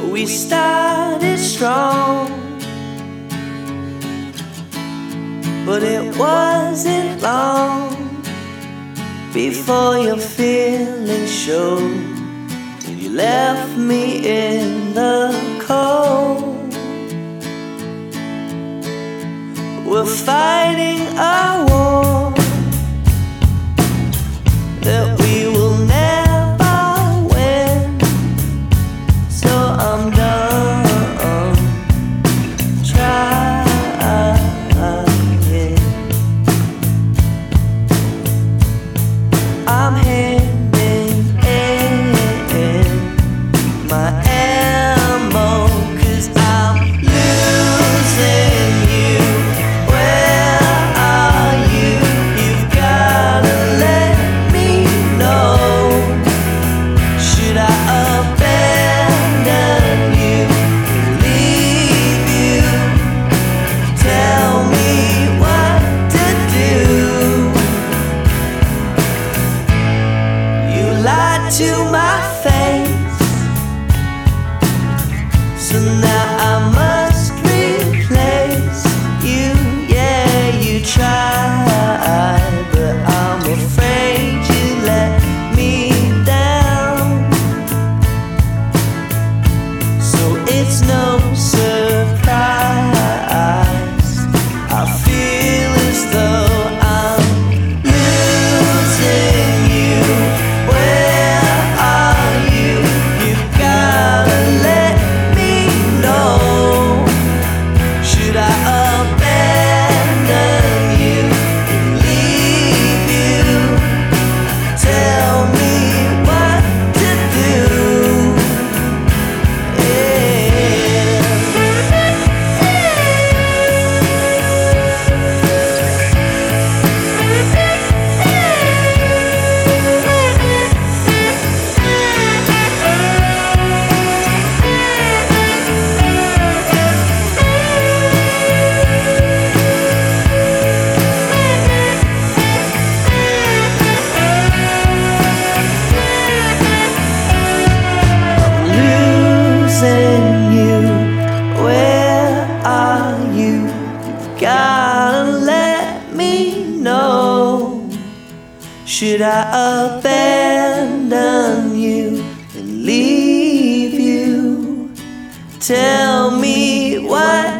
We started strong, but it wasn't long before your feelings showed, and you left me in the cold. We're fighting a war that we will never win, so I'm done trying. I'm handing in my ammo, 'cause I'm losing you. Where are you? You've gotta let me know. Should I abandon you, leave you? Tell me what to do. You lied to my face, so now I must replace you. Yeah, you tried, but I'm afraid you let me down. So it's no surprise I feel as though I'm losing you. Where are you? You've gotta let me know. Should I abandon you, leave you? Tell me what to do. Losing you, where are you? You've gotta let me know. Should I abandon you and leave you? Tell me what